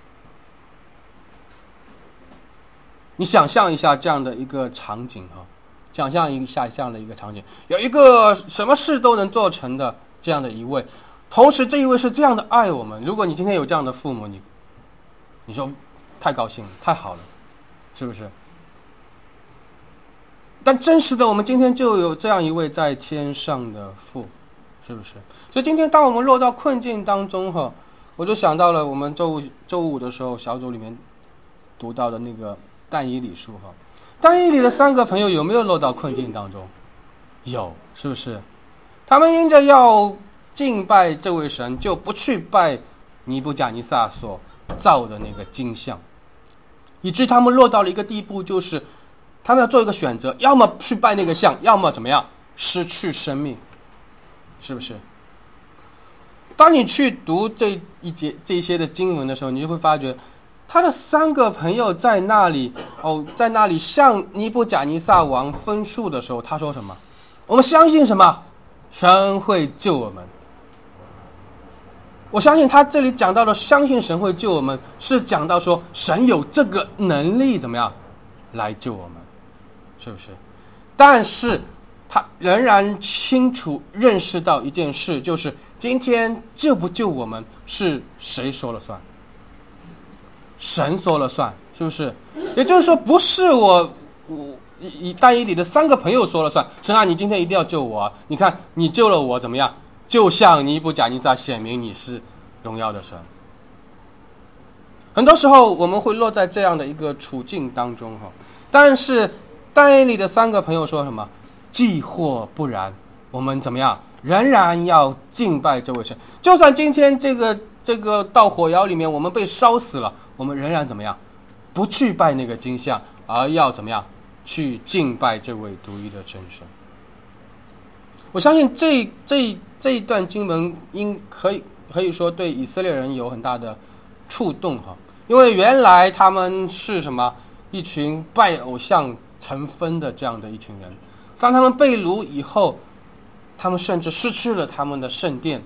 你想象一下这样的一个场景，想象一下这样的一个场景，有一个什么事都能做成的这样的一位，同时这一位是这样的爱我们。如果你今天有这样的父母，你说太高兴了，太好了，是不是？但真实的我们今天就有这样一位在天上的父，是不是？所以今天当我们落到困境当中，我就想到了我们周五的时候小组里面读到的那个但以理书。但以理的3个朋友有没有落到困境当中？有，是不是？他们因着要敬拜这位神，就不去拜尼布甲尼撒所造的那个金像，以致他们落到了一个地步，就是他们要做一个选择，要么去拜那个像，要么怎么样失去生命，是不是？当你去读这一些的经文的时候，你就会发觉他的3个朋友在那里向尼布甲尼撒王分述的时候，他说什么？我们相信什么？神会救我们。我相信他这里讲到的相信神会救我们，是讲到说神有这个能力怎么样来救我们，是不是？但是他仍然清楚认识到一件事，就是今天救不救我们是谁说了算？神说了算，是不是？也就是说，不是我但以理的3个朋友说了算。神啊，你今天一定要救我，你看你救了我怎么样？就像尼布甲尼撒显明你是荣耀的神。很多时候我们会落在这样的一个处境当中，但是但以理的3个朋友说什么？既或不然，我们怎么样？仍然要敬拜这位神。就算今天这个到火窑里面我们被烧死了，我们仍然怎么样？不去拜那个金像，而要怎么样？去敬拜这位独一的真神。我相信这一段经文可以说对以色列人有很大的触动，因为原来他们是什么？一群拜偶像成风的这样的一群人。当他们被掳以后，他们甚至失去了他们的圣殿，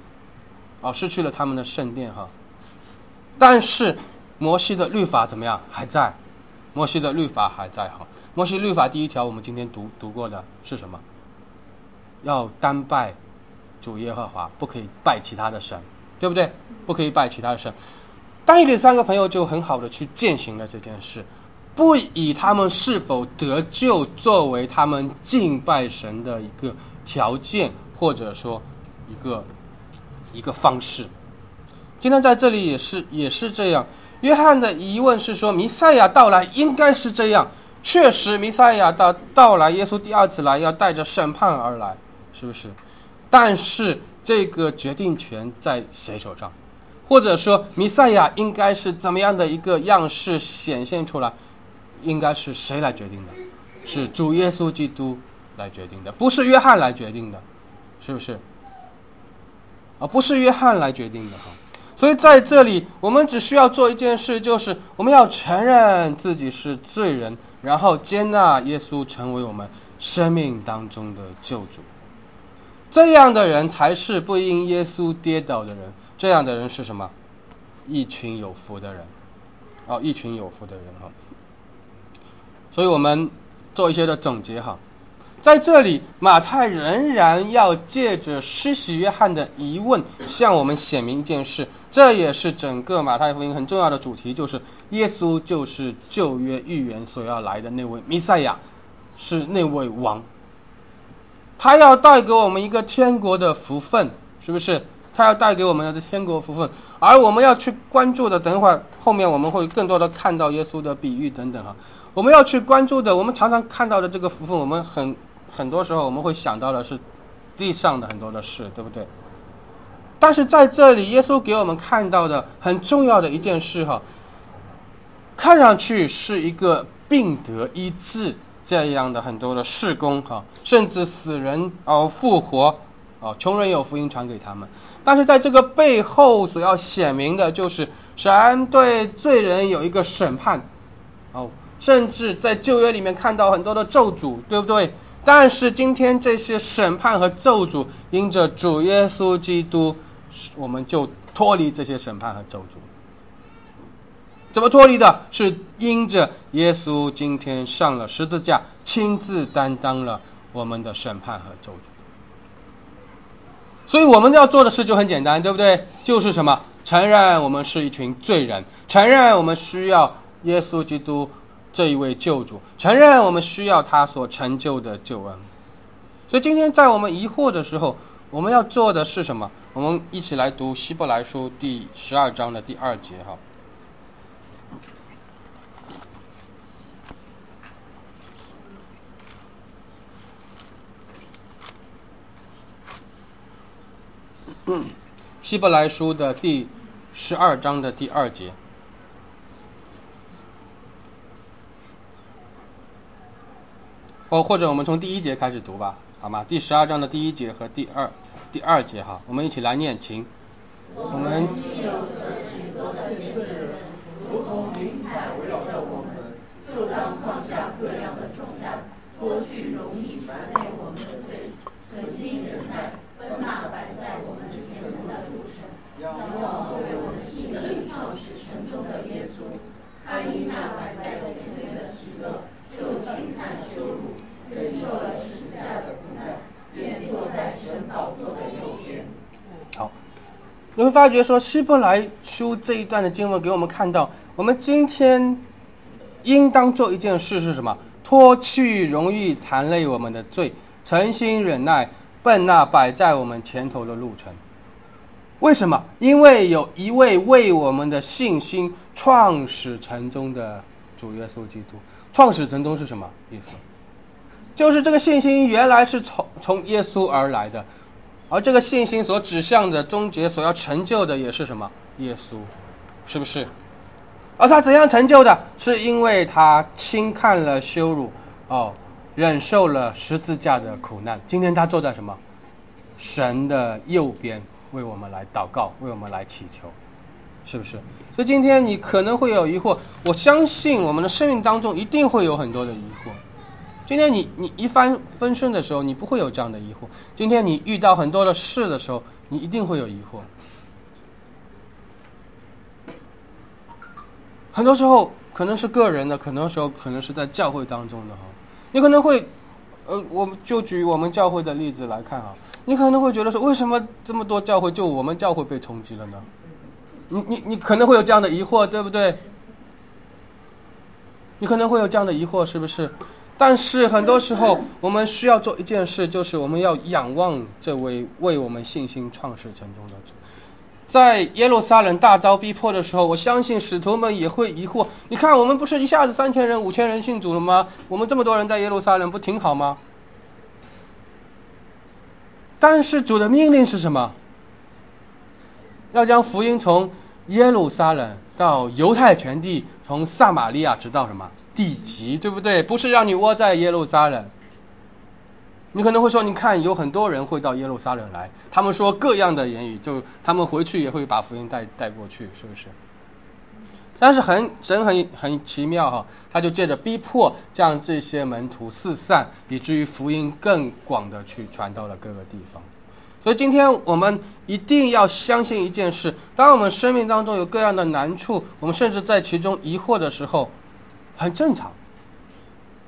但是摩西的律法怎么样？还在。摩西的律法还在。摩西律法第1条我们今天读过的是什么？要单拜主耶和华，不可以拜其他的神，对不对？不可以拜其他的神。但以理3个朋友就很好的去践行了这件事，不以他们是否得救作为他们敬拜神的一个条件，或者说一个方式。今天在这里也是这样。约翰的疑问是说，弥赛亚到来应该是这样，确实弥赛亚的到来，耶稣第2次来要带着审判而来，是不是？但是这个决定权在谁手上？或者说弥赛亚应该是怎么样的一个样式显现出来，应该是谁来决定的？是主耶稣基督来决定的，不是约翰来决定的，是不是？不是约翰来决定的。所以在这里我们只需要做一件事，就是我们要承认自己是罪人，然后接纳耶稣成为我们生命当中的救主。这样的人才是不因耶稣跌倒的人。这样的人是什么？一群有福的人。一群有福的人。所以我们做一些的总结。 在这里马太仍然要借着施洗约翰的疑问向我们显明一件事，这也是整个马太福音很重要的主题，就是耶稣就是旧约预言所要来的那位弥赛亚，是那位王，他要带给我们一个天国的福分，是不是？他要带给我们的天国福分，而我们要去关注的，等会儿后面我们会更多的看到耶稣的比喻等等啊。我们要去关注的，我们常常看到的这个福分，我们很多时候我们会想到的是地上的很多的事，对不对？但是在这里，耶稣给我们看到的很重要的一件事哈，看上去是一个病得医治这样的很多的事工哈，甚至死人复活穷人有福音传给他们。但是在这个背后所要显明的就是神对罪人有一个审判甚至在旧约里面看到很多的咒诅，对不对？但是今天这些审判和咒诅因着主耶稣基督，我们就脱离这些审判和咒诅。怎么脱离的？是因着耶稣今天上了十字架，亲自担当了我们的审判和咒诅。所以我们要做的事就很简单，对不对？就是什么？承认我们是一群罪人，承认我们需要耶稣基督这一位救主，承认我们需要他所成就的救恩。所以今天在我们疑惑的时候，我们要做的是什么？我们一起来读希伯来书第12章的第2节哈。希伯来书的第12章的第2节。或者我们从第1节开始读吧，好吗？第12章的第1节和第2节哈，我们一起来念，请。我们有着许多的见证人，如同云彩围绕着我们，就当放下各样的重担，脱去容易缠累我们的罪，存心忍耐，奔那摆在我们前面的路程，仰望为我们信心创始成终的耶稣，他因那摆在前面的喜乐，就轻看羞辱，忍受了十字架的苦难，便坐在神宝座的右边。 好，你会发觉说希伯来书这一段的经文给我们看到，我们今天应当做一件事是什么？脱去容易缠累我们的罪，诚心忍耐，奔那摆在我们前头的路程。为什么？因为有一位为我们的信心创始成终的主耶稣基督。创始成终是什么意思？就是这个信心原来是从耶稣而来的，而这个信心所指向的终结所要成就的也是什么？耶稣，是不是？而他怎样成就的？是因为他轻看了羞辱，忍受了十字架的苦难。今天他坐在什么？神的右边，为我们来祷告，为我们来祈求，是不是？所以今天你可能会有疑惑，我相信我们的生命当中一定会有很多的疑惑。今天你一帆风顺的时候，你不会有这样的疑惑。今天你遇到很多的事的时候，你一定会有疑惑。很多时候可能是个人的，很多时候可能是在教会当中的哈。你可能会，我们就举我们教会的例子来看哈，你可能会觉得说，为什么这么多教会就我们教会被冲击了呢？你可能会有这样的疑惑，对不对？你可能会有这样的疑惑，是不是？但是很多时候我们需要做一件事，就是我们要仰望这位为我们信心创始成终的主。在耶路撒冷大遭逼迫的时候，我相信使徒们也会疑惑，你看我们不是一下子3000人5000人信主了吗？我们这么多人在耶路撒冷不挺好吗？但是主的命令是什么？要将福音从耶路撒冷到犹太全地，从撒玛利亚直到什么地极，对不对？不是让你窝在耶路撒冷。你可能会说，你看有很多人会到耶路撒冷来，他们说各样的言语，就他们回去也会把福音带过去，是不是？但是神很奇妙哈，他就借着逼迫将这些门徒四散，以至于福音更广的去传到了各个地方。所以今天我们一定要相信一件事，当我们生命当中有各样的难处，我们甚至在其中疑惑的时候，很正常。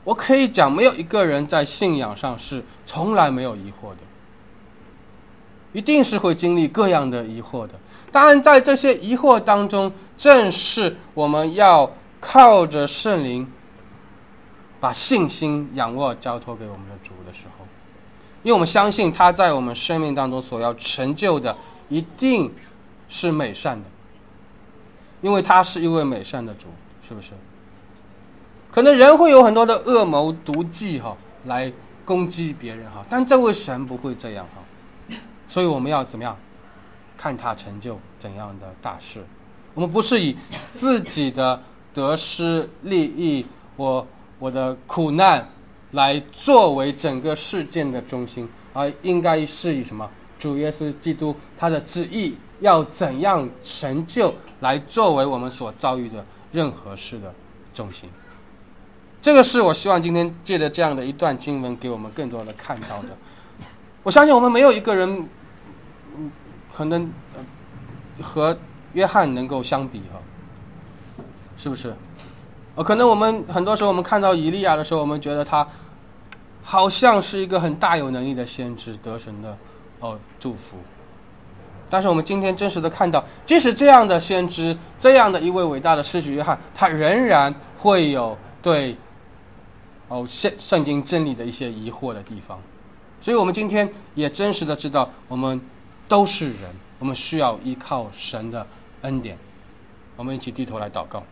我可以讲，没有一个人在信仰上是从来没有疑惑的，一定是会经历各样的疑惑的。当然在这些疑惑当中，正是我们要靠着圣灵把信心仰望交托给我们的主的时候，因为我们相信他在我们生命当中所要成就的一定是美善的，因为他是一位美善的主，是不是？可能人会有很多的恶谋毒计来攻击别人但这位神不会这样所以我们要怎么样看他成就怎样的大事？我们不是以自己的得失利益，我的苦难来作为整个事件的中心，而应该是以什么？主耶稣基督他的旨意要怎样成就来作为我们所遭遇的任何事的中心。这个是我希望今天借着这样的一段经文给我们更多的看到的。我相信我们没有一个人可能和约翰能够相比是不是？可能我们很多时候我们看到以利亚的时候，我们觉得他好像是一个很大有能力的先知，得神的祝福。但是我们今天真实的看到，即使这样的先知，这样的一位伟大的施洗约翰，他仍然会有对圣经真理的一些疑惑的地方。所以我们今天也真实的知道，我们都是人，我们需要依靠神的恩典。我们一起低头来祷告。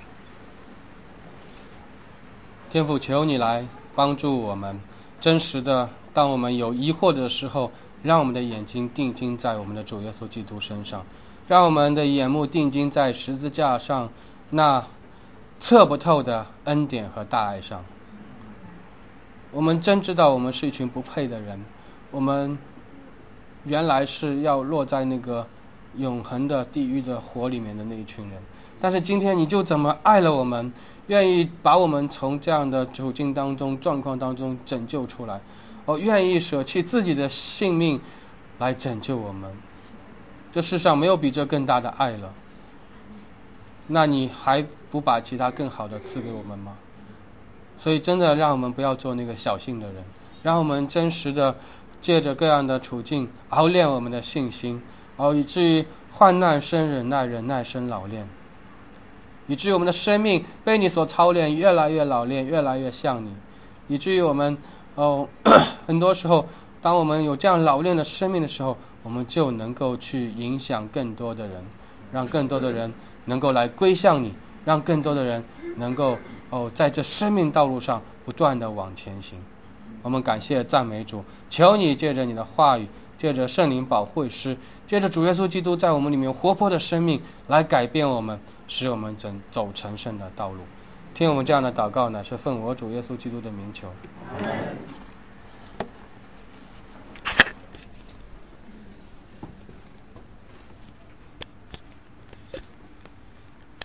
天父，求你来帮助我们，真实的当我们有疑惑的时候，让我们的眼睛定睛在我们的主耶稣基督身上，让我们的眼目定睛在十字架上那测不透的恩典和大爱上。我们真知道我们是一群不配的人，我们原来是要落在那个永恒的地狱的火里面的那一群人，但是今天你就怎么爱了我们，愿意把我们从这样的处境当中状况当中拯救出来，愿意舍弃自己的性命来拯救我们。这世上没有比这更大的爱了，那你还不把其他更好的赐给我们吗？所以真的让我们不要做那个小信的人，让我们真实的借着各样的处境熬炼我们的信心，以至于患难生忍耐，忍耐生老练，以至于我们的生命被你所操练，越来越老练，越来越像你，以至于我们很多时候当我们有这样老练的生命的时候，我们就能够去影响更多的人，让更多的人能够来归向你，让更多的人能够在这生命道路上不断的往前行。我们感谢赞美主，求你借着你的话语，借着圣灵保惠师，借着主耶稣基督在我们里面活泼的生命来改变我们，使我们走成圣的道路。听我们这样的祷告乃是奉我主耶稣基督的名求。